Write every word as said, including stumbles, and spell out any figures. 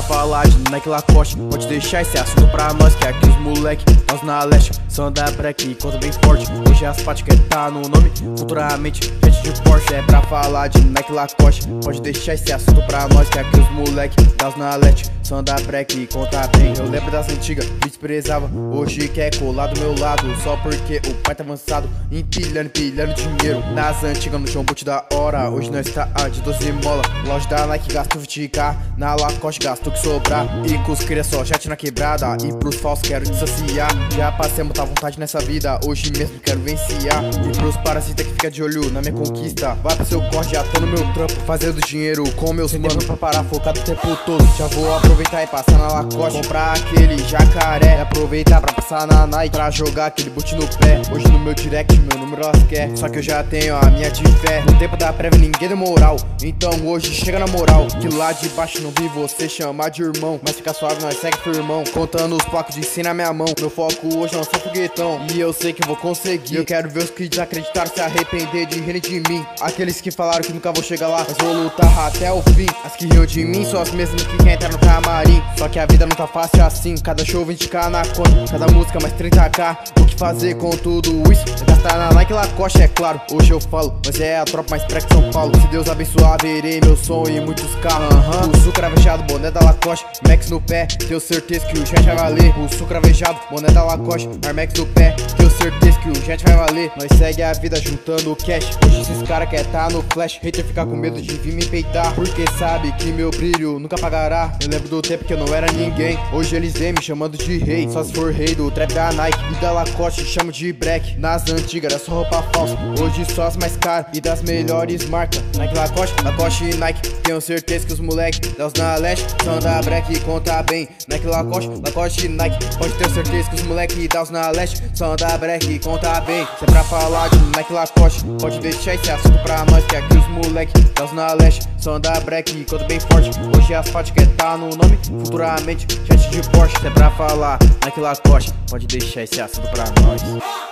falar de Nike Lacoste, pode deixar esse assunto pra nós, que aqui os moleque, nós na leste, são da break e conta bem forte. Hoje as práticas tá no nome, futuramente gente de Porsche. É pra falar de Nike Lacoste, pode deixar esse assunto pra nós, que aqui os moleque, nós na leste, são da break e conta bem. Eu lembro das antigas, me desprezava, hoje quer colar do meu lado, só porque o pai tá avançado, empilhando, empilhando dinheiro. Nas antigas no chão boot da hora, hoje nós tá a de doze mola. Loja da Nike gastou vinte k, na Lacoste gastou que sobrar. E com os cria só chat na quebrada, e pros falsos quero dissociar. Já passei muita vontade nessa vida, hoje mesmo quero venciar. E pros parasitas que fica de olho na minha conquista, vai pro seu corte, já tô no meu trampo, fazendo dinheiro com meus manos pra parar, focado o tempo todo. Já vou aproveitar e passar na Lacoste, comprar aquele jacaré, e aproveitar pra passar na Nike, pra jogar aquele boot no pé. Hoje no meu direct meu número elas quer, só que eu já tenho a minha de fé. No tempo da prévia ninguém deu moral, então hoje chega na moral, que lá de baixo não vi você chamar de irmão, mas fica suave, nós segue firmão, contando os placos de cem na minha mão. Meu foco hoje não é ser foguetão, e eu sei que eu vou conseguir. Eu quero ver os que desacreditaram se arrepender de rirem de mim, aqueles que falaram que nunca vou chegar lá, mas vou lutar até o fim. As que riam de mim são as mesmas que querem entrar no camarim, só que a vida não tá fácil assim, cada show vinte k na conta, cada música mais trinta k. O que fazer com tudo isso? Gastar na Nike Lacoste, é claro, hoje eu falo, mas é a tropa mais pré que São Paulo. Se Deus abençoar, verei meu sonho e muitos carros. Uhum. O suco cravejado, boné da Lacoste, Max no pé, tenho certeza que o jet vai valer. O suco cravejado, boné da Lacoste, Max no pé, tenho certeza que o jet vai valer. Nós segue a vida juntando o cash, hoje esses caras quer tá no flash. Hater ficar com medo de vir me peitar, porque sabe que meu brilho nunca pagará. Eu lembro do tempo que eu não era ninguém, hoje eles vêm me chamando de rei, só se for rei do trap da Nike. E da Lacoste chamo de break, nas antigas era só roupa falsa, hoje só as mais caras e das melhores marcas. Nike Lacoste, Lacoste e Nike, tenho certeza que os moleque, nós na leste, são da break e conta bem. Nike Lacoste, Lacoste e Nike, pode ter certeza que os moleque, nós na leste, são da break e conta bem. Se é pra falar de Nike Lacoste, pode deixar esse assunto pra nós, que aqui os moleque, nós na leste, são da break e conta bem forte. Hoje asfalto quer tá no nome, futuramente gente de Porsche. Se é pra falar Nike Lacoste, pode deixar esse assunto pra nós.